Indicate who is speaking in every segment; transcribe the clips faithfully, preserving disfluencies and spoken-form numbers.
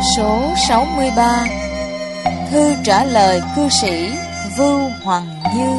Speaker 1: số sáu mươi ba. Thư trả lời cư sĩ Vưu Hoàng Như.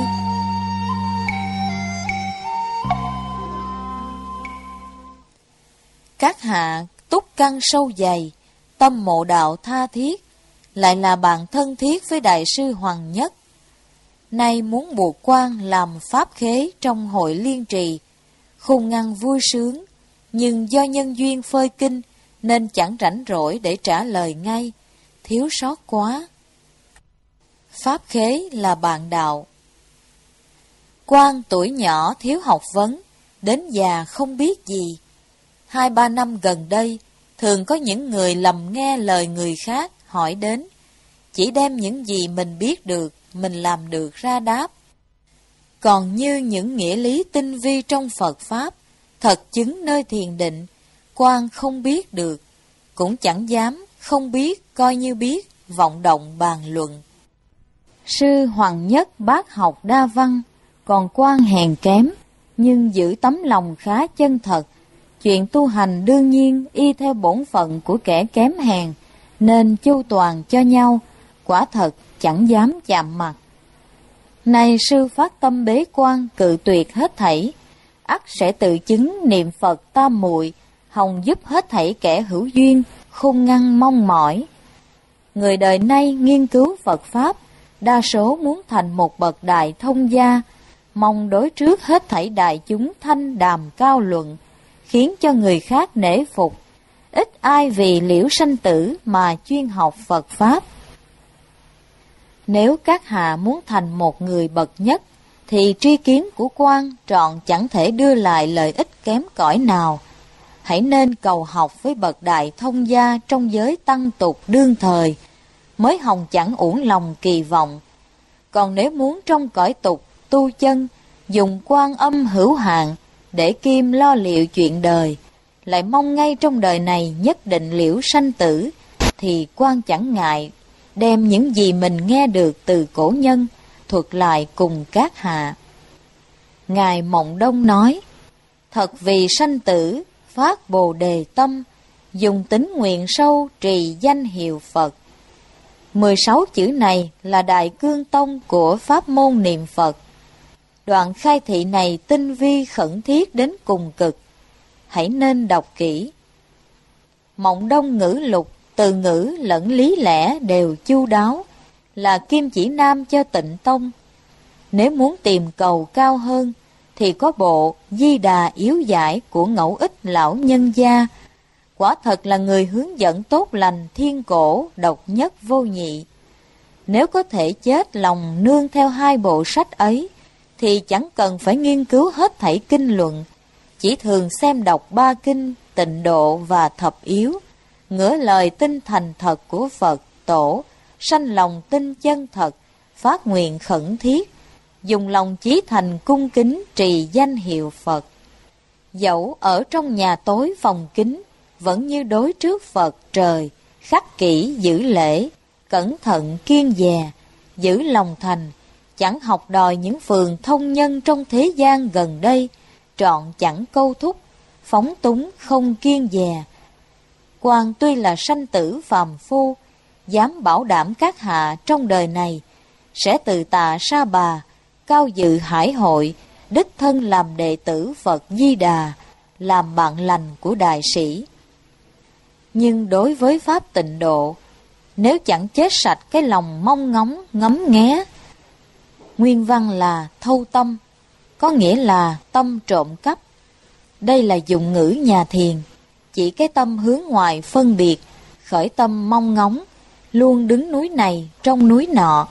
Speaker 1: Các hạ túc căn sâu dày, tâm mộ đạo tha thiết, lại là bạn thân thiết với Đại sư Hoàng Nhất. Nay muốn buộc quan làm pháp khế trong hội liên trì, khung ngăn vui sướng, nhưng do nhân duyên phơi kinh nên chẳng rảnh rỗi để trả lời ngay, thiếu sót quá. Pháp khế là bạn đạo. Quan tuổi nhỏ thiếu học vấn, đến già không biết gì. Hai ba năm gần đây, thường có những người lầm nghe lời người khác hỏi đến, chỉ đem những gì mình biết được, mình làm được ra đáp. Còn như những nghĩa lý tinh vi trong Phật Pháp, thật chứng nơi thiền định, quan không biết được, cũng chẳng dám, không biết, coi như biết, vọng động bàn luận. Sư Hoàng Nhất bác học đa văn, còn quan hèn kém, nhưng giữ tấm lòng khá chân thật. Chuyện tu hành đương nhiên y theo bổn phận của kẻ kém hèn, nên chu toàn cho nhau, quả thật chẳng dám chạm mặt. Này sư phát tâm bế quan cự tuyệt hết thảy, ắt sẽ tự chứng niệm Phật tam muội, hòng giúp hết thảy kẻ hữu duyên, khôn ngăn mong mỏi. Người đời nay nghiên cứu Phật Pháp, đa số muốn thành một bậc đại thông gia, mong đối trước hết thảy đại chúng thanh đàm cao luận, khiến cho người khác nể phục. Ít ai vì liễu sanh tử mà chuyên học Phật Pháp. Nếu các hạ muốn thành một người bậc nhất, thì tri kiến của quan trọn chẳng thể đưa lại lợi ích kém cỏi nào. Hãy nên cầu học với bậc đại thông gia trong giới tăng tục đương thời, mới hòng chẳng uổng lòng kỳ vọng. Còn nếu muốn trong cõi tục tu chân, dùng quan âm hữu hạn để kim lo liệu chuyện đời, lại mong ngay trong đời này nhất định liễu sanh tử, thì quan chẳng ngại đem những gì mình nghe được từ cổ nhân thuật lại cùng các hạ. Ngài Mộng Đông nói, thật vì sanh tử phát bồ đề tâm, dùng tính nguyện sâu trì danh hiệu Phật. Mười sáu chữ này là đại cương tông của pháp môn niệm Phật. Đoạn khai thị này tinh vi khẩn thiết đến cùng cực, hãy nên đọc kỹ. Mộng Đông ngữ lục, từ ngữ lẫn lý lẽ đều chu đáo, là kim chỉ nam cho Tịnh Tông. Nếu muốn tìm cầu cao hơn, thì có bộ Di Đà yếu giải của Ngẫu Ích lão nhân gia, quả thật là người hướng dẫn tốt lành thiên cổ, độc nhất vô nhị. Nếu có thể chết lòng nương theo hai bộ sách ấy, thì chẳng cần phải nghiên cứu hết thảy kinh luận, chỉ thường xem đọc ba kinh Tịnh Độ và Thập Yếu, ngỡ lời tin thành thật của Phật Tổ, sanh lòng tin chân thật, phát nguyện khẩn thiết, dùng lòng chí thành cung kính trì danh hiệu Phật. Dẫu ở trong nhà tối phòng kính, vẫn như đối trước Phật trời, khắc kỹ giữ lễ, cẩn thận kiên dè, giữ lòng thành, chẳng học đòi những phường thông nhân trong thế gian gần đây, trọn chẳng câu thúc, phóng túng không kiên dè. Quan tuy là sanh tử phàm phu, dám bảo đảm các hạ trong đời này sẽ từ tạ Sa Bà, cao dự hải hội, đích thân làm đệ tử Phật Di Đà, làm bạn lành của đại sĩ. Nhưng đối với Pháp Tịnh Độ, nếu chẳng chết sạch cái lòng mong ngóng ngấm nghé, nguyên văn là thâu tâm, có nghĩa là tâm trộm cắp. Đây là dụng ngữ nhà thiền, chỉ cái tâm hướng ngoại phân biệt, khởi tâm mong ngóng, luôn đứng núi này trong núi nọ.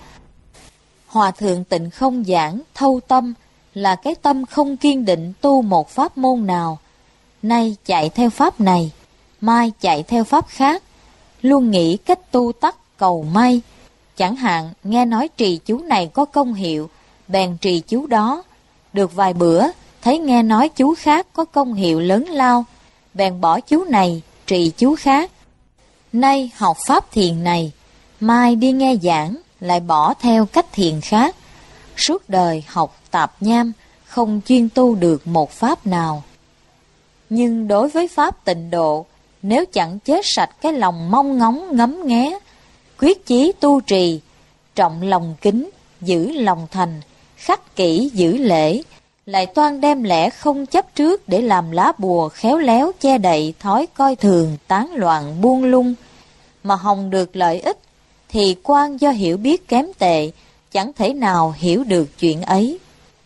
Speaker 1: Hòa thượng Tịnh Không giảng thâu tâm là cái tâm không kiên định tu một pháp môn nào, nay chạy theo pháp này, mai chạy theo pháp khác, luôn nghĩ cách tu tắc cầu may. Chẳng hạn nghe nói trì chú này có công hiệu, bèn trì chú đó, được vài bữa thấy nghe nói chú khác có công hiệu lớn lao, bèn bỏ chú này trì chú khác. Nay học pháp thiền này, mai đi nghe giảng lại bỏ theo cách thiền khác, suốt đời học tạp nham, không chuyên tu được một pháp nào. Nhưng đối với Pháp Tịnh Độ, nếu chẳng chết sạch cái lòng mong ngóng ngấm nghé, quyết chí tu trì, trọng lòng kính, giữ lòng thành, khắc kỷ giữ lễ, lại toan đem lẽ không chấp trước để làm lá bùa khéo léo che đậy thói coi thường tán loạn buông lung, mà hòng được lợi ích, thì Quan do hiểu biết kém tệ, chẳng thể nào hiểu được chuyện ấy.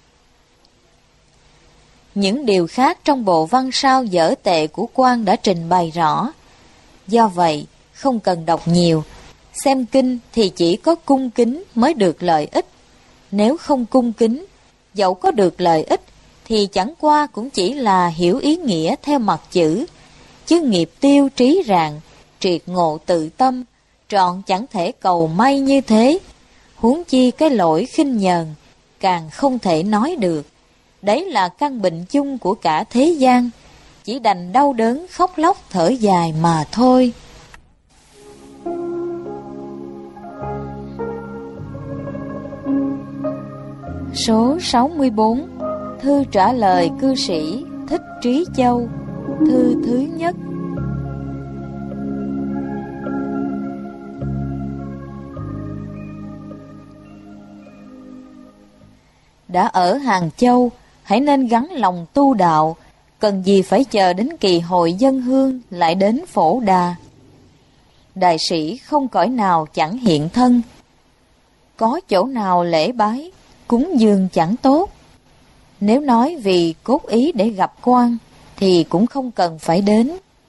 Speaker 1: Những điều khác trong bộ văn sao dở tệ của Quan đã trình bày rõ. Do vậy, không cần đọc nhiều. Xem kinh thì chỉ có cung kính mới được lợi ích. Nếu không cung kính, dẫu có được lợi ích, thì chẳng qua cũng chỉ là hiểu ý nghĩa theo mặt chữ, chứ nghiệp tiêu trí rạng, triệt ngộ tự tâm, trọn chẳng thể cầu may như thế. Huống chi cái lỗi khinh nhờn, càng không thể nói được. Đấy là căn bệnh chung của cả thế gian, chỉ đành đau đớn khóc lóc thở dài mà thôi. Số sáu mươi bốn. Thư trả lời cư sĩ Thích Trí Châu. Thư thứ nhất. Đã ở Hàng Châu, hãy nên gắn lòng tu đạo, cần gì phải chờ đến kỳ hội dân hương lại đến Phổ Đà. Đại sĩ không cõi nào chẳng hiện thân, có chỗ nào lễ bái, cúng dường chẳng tốt. Nếu nói vì cốt ý để gặp Quan, thì cũng không cần phải đến.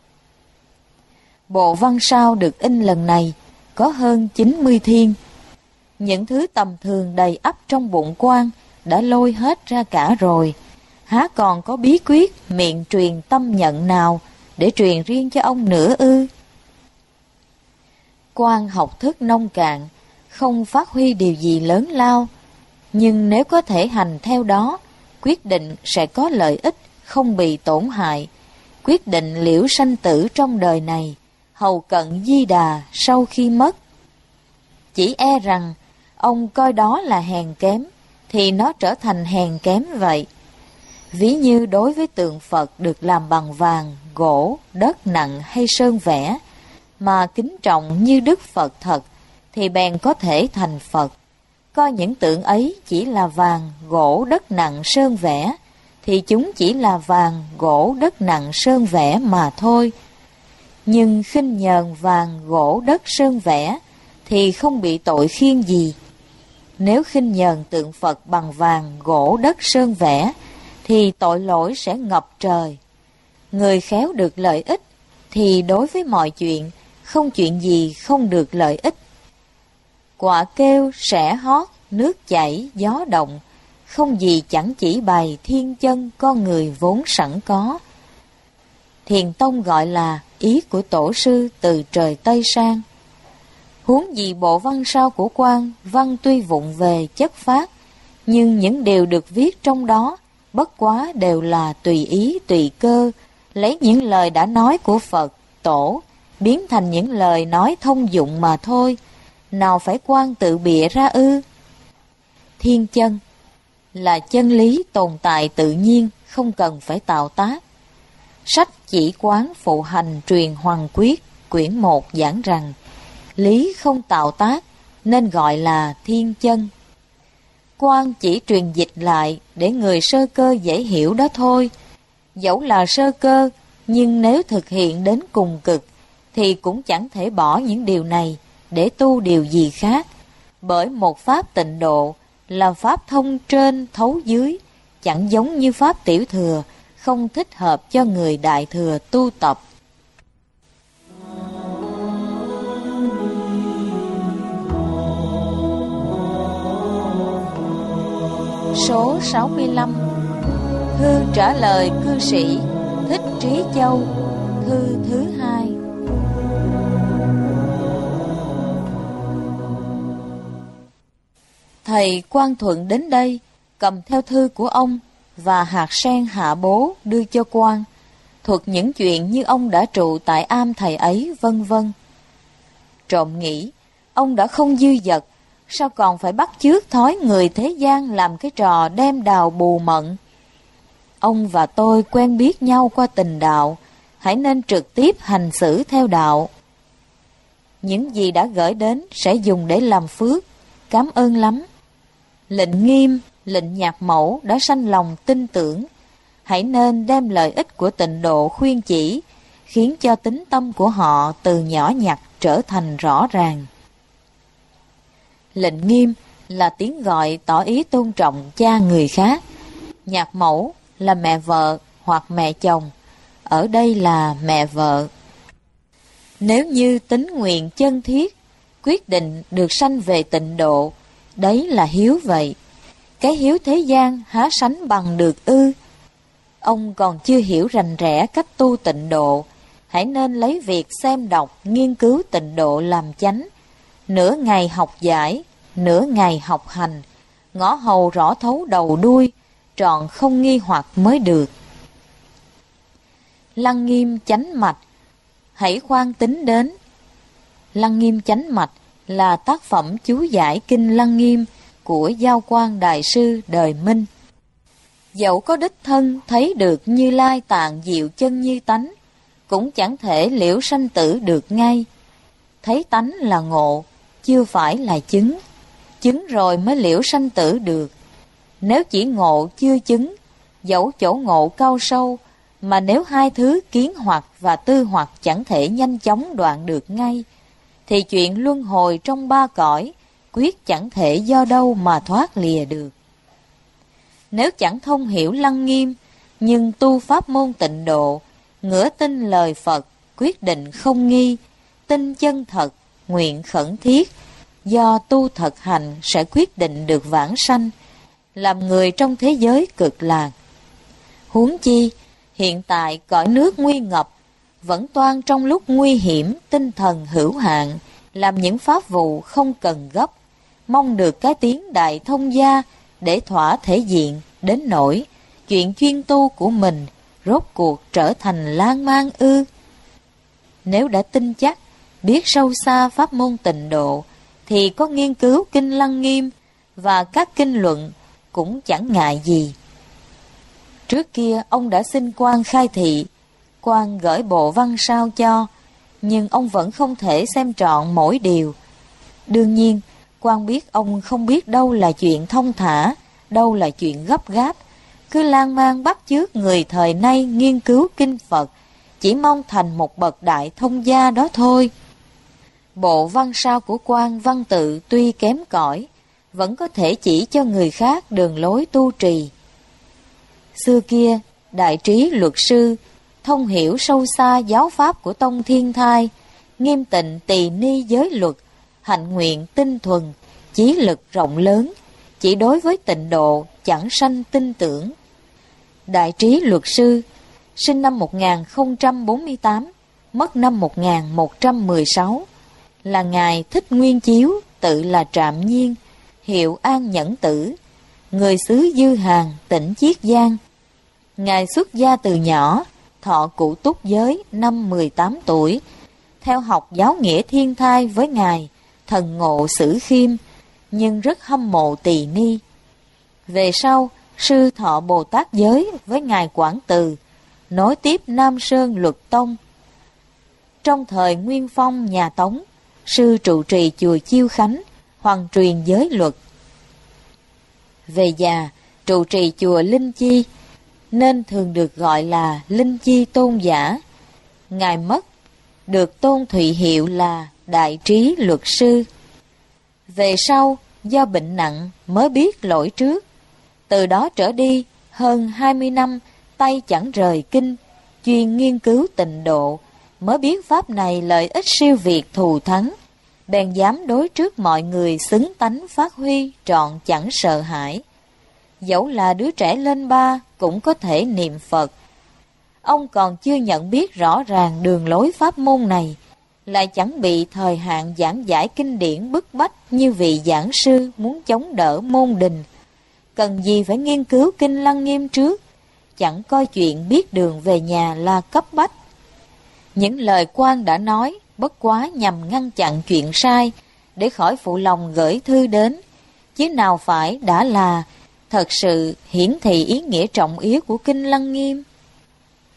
Speaker 1: Bộ văn sao được in lần này có hơn chín mươi thiên. Những thứ tầm thường đầy ắp trong bụng Quan đã lôi hết ra cả rồi, há còn có bí quyết miệng truyền tâm nhận nào để truyền riêng cho ông nữa ư? Quan học thức nông cạn, không phát huy điều gì lớn lao, nhưng nếu có thể hành theo đó, quyết định sẽ có lợi ích, không bị tổn hại, quyết định liễu sanh tử trong đời này, hầu cận di đà sau khi mất. Chỉ e rằng ông coi đó là hèn kém, thì nó trở thành hèn kém vậy. Ví như đối với tượng Phật được làm bằng vàng, gỗ, đất nặng hay sơn vẽ, mà kính trọng như Đức Phật thật, thì bèn có thể thành Phật. Coi những tượng ấy chỉ là vàng, gỗ, đất nặng, sơn vẽ, thì chúng chỉ là vàng, gỗ, đất nặng, sơn vẽ mà thôi. Nhưng khinh nhờn vàng, gỗ, đất, sơn vẽ, thì không bị tội khiên gì. Nếu khinh nhờn tượng Phật bằng vàng, gỗ, đất, sơn vẽ, thì tội lỗi sẽ ngập trời. Người khéo được lợi ích, thì đối với mọi chuyện, không chuyện gì không được lợi ích. Quả kêu, sẻ hót, nước chảy, gió động, không gì chẳng chỉ bày thiên chân con người vốn sẵn có. Thiền tông gọi là ý của tổ sư từ trời Tây sang. Huống gì bộ văn sao của Quan, văn tuy vụng về chất phát, nhưng những điều được viết trong đó, bất quá đều là tùy ý tùy cơ, lấy những lời đã nói của Phật, Tổ, biến thành những lời nói thông dụng mà thôi. Nào phải Quan tự bịa ra ư? Thiên chân là chân lý tồn tại tự nhiên, không cần phải tạo tác. Sách chỉ quán phụ hành truyền Hoàng Quyết, quyển một giảng rằng, lý không tạo tác, nên gọi là thiên chân. Quan chỉ truyền dịch lại để người sơ cơ dễ hiểu đó thôi. Dẫu là sơ cơ, nhưng nếu thực hiện đến cùng cực, thì cũng chẳng thể bỏ những điều này để tu điều gì khác. Bởi một pháp tịnh độ là pháp thông trên thấu dưới, chẳng giống như pháp tiểu thừa, không thích hợp cho người đại thừa tu tập. Số sáu mươi lăm. Thư trả lời cư sĩ Thích Trí Châu. Thư thứ hai. Thầy Quang Thuận đến đây, cầm theo thư của ông và hạt sen hạ bố đưa cho Quan, thuật những chuyện như ông đã trụ tại am thầy ấy, vân vân. Trộm nghĩ, ông đã không dư dật, sao còn phải bắt chước thói người thế gian làm cái trò đem đào bù mận. Ông và tôi quen biết nhau qua tình đạo, hãy nên trực tiếp hành xử theo đạo. Những gì đã gửi đến sẽ dùng để làm phước, cảm ơn lắm. Lệnh Nghiêm, lệnh Nhạc Mẫu đã sanh lòng tin tưởng, hãy nên đem lợi ích của tịnh độ khuyên chỉ, khiến cho tính tâm của họ từ nhỏ nhặt trở thành rõ ràng. Lệnh Nghiêm là tiếng gọi tỏ ý tôn trọng cha người khác. Nhạc Mẫu là mẹ vợ hoặc mẹ chồng, ở đây là mẹ vợ. Nếu như tín nguyện chân thiết, quyết định được sanh về tịnh độ, đấy là hiếu vậy. Cái hiếu thế gian há sánh bằng được ư? Ông còn chưa hiểu rành rẽ cách tu tịnh độ, hãy nên lấy việc xem đọc, nghiên cứu tịnh độ làm chánh. Nửa ngày học giải, nửa ngày học hành, ngõ hầu rõ thấu đầu đuôi, trọn không nghi hoặc mới được. Lăng Nghiêm chánh mạch, hãy khoan tính đến. Lăng Nghiêm chánh mạch là tác phẩm chú giải kinh Lăng Nghiêm của Giao Quang Đại Sư đời Minh. Dẫu có đích thân thấy được Như Lai tạng diệu chân như tánh, cũng chẳng thể liễu sanh tử được ngay. Thấy tánh là ngộ, chưa phải là chứng. Chứng rồi mới liễu sanh tử được. Nếu chỉ ngộ chưa chứng, dẫu chỗ ngộ cao sâu, mà nếu hai thứ kiến hoặc và tư hoặc chẳng thể nhanh chóng đoạn được ngay, thì chuyện luân hồi trong ba cõi quyết chẳng thể do đâu mà thoát lìa được. Nếu chẳng thông hiểu Lăng Nghiêm, nhưng tu pháp môn tịnh độ, ngửa tin lời Phật, quyết định không nghi, tin chân thật, nguyện khẩn thiết, do tu thật hành sẽ quyết định được vãng sanh, làm người trong thế giới cực lạc. Huống chi, hiện tại cõi nước nguy ngập, vẫn toan trong lúc nguy hiểm, tinh thần hữu hạn, làm những pháp vụ không cần gấp, mong được cái tiếng đại thông gia để thỏa thể diện, đến nỗi chuyện chuyên tu của mình rốt cuộc trở thành lan man ư? Nếu đã tin chắc, biết sâu xa pháp môn tịnh độ, thì có nghiên cứu kinh Lăng Nghiêm và các kinh luận cũng chẳng ngại gì. Trước kia ông đã xin quan khai thị, quan gửi bộ văn sao cho, nhưng ông vẫn không thể xem trọn mỗi điều. Đương nhiên, quan biết ông không biết đâu là chuyện thông thả, đâu là chuyện gấp gáp, cứ lan man bắt chước người thời nay nghiên cứu kinh Phật, chỉ mong thành một bậc đại thông gia đó thôi. Bộ văn sao của quan văn tự tuy kém cỏi, vẫn có thể chỉ cho người khác đường lối tu trì. Xưa kia, đại trí luật sư, thông hiểu sâu xa giáo pháp của Tông Thiên Thai, nghiêm tịnh tỳ ni giới luật, hạnh nguyện tinh thuần, chí lực rộng lớn, chỉ đối với tịnh độ chẳng sanh tin tưởng. Đại trí luật sư, sinh năm một nghìn không trăm bốn mươi tám, mất năm một nghìn một trăm mười sáu, là Ngài Thích Nguyên Chiếu, tự là Trạm Nhiên, hiệu An Nhẫn Tử, người xứ Dư Hàng, tỉnh Chiết Giang. Ngài xuất gia từ nhỏ, thọ cụ túc giới năm mười tám tuổi, theo học giáo nghĩa Thiên Thai với Ngài Thần Ngộ Sử Khiêm, nhưng rất hâm mộ tỳ ni. Về sau, sư thọ Bồ Tát giới với Ngài Quảng Từ, nối tiếp Nam Sơn Luật Tông. Trong thời Nguyên Phong nhà Tống, sư trụ trì chùa Chiêu Khánh, hoàng truyền giới luật. Về già, trụ trì chùa Linh Chi, nên thường được gọi là Linh Chi Tôn Giả. Ngài mất, được tôn thụy hiệu là Đại Trí Luật Sư. Về sau, do bệnh nặng mới biết lỗi trước. Từ đó trở đi, hơn hai mươi năm, tay chẳng rời kinh, chuyên nghiên cứu tịnh độ, mới biết pháp này lợi ích siêu việt thù thắng, bèn dám đối trước mọi người xứng tánh phát huy, trọn chẳng sợ hãi. Dẫu là đứa trẻ lên ba cũng có thể niệm Phật. Ông còn chưa nhận biết rõ ràng đường lối pháp môn này, lại chẳng bị thời hạn giảng giải kinh điển bức bách như vị giảng sư muốn chống đỡ môn đình. Cần gì phải nghiên cứu kinh Lăng Nghiêm trước, chẳng coi chuyện biết đường về nhà là cấp bách. Những lời quan đã nói bất quá nhằm ngăn chặn chuyện sai, để khỏi phụ lòng gửi thư đến, chứ nào phải đã là thật sự hiển thị ý nghĩa trọng yếu của kinh Lăng Nghiêm.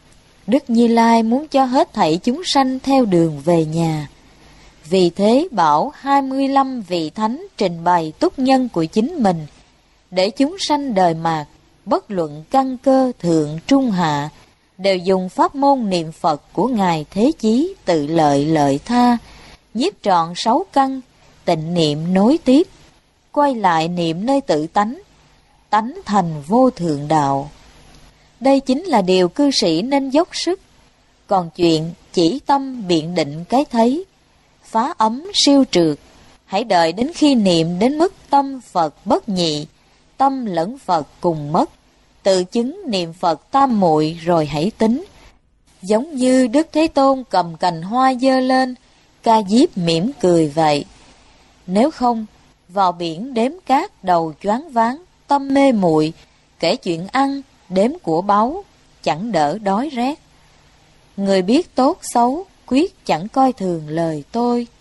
Speaker 1: Đức Như Lai muốn cho hết thảy chúng sanh theo đường về nhà. Vì thế bảo hai mươi lăm vị thánh trình bày túc nhân của chính mình, để chúng sanh đời mạt, bất luận căn cơ thượng trung hạ, đều dùng pháp môn niệm Phật của Ngài Thế Chí Tự Lợi Lợi Tha, nhiếp trọn sáu căn, tịnh niệm nối tiếp, quay lại niệm nơi tự tánh, tánh thành vô thượng đạo. Đây chính là điều cư sĩ nên dốc sức. Còn chuyện chỉ tâm biện định cái thấy, phá ấm siêu trượt, hãy đợi đến khi niệm đến mức tâm Phật bất nhị, tâm lẫn Phật cùng mất, tự chứng niệm Phật tam muội rồi hãy tính. Giống như Đức Thế Tôn cầm cành hoa giơ lên, Ca Diếp mỉm cười vậy. Nếu không, vào biển đếm cát đầu choáng váng, tâm mê muội, kể chuyện ăn, đếm của báu, chẳng đỡ đói rét. Người biết tốt xấu, quyết chẳng coi thường lời tôi.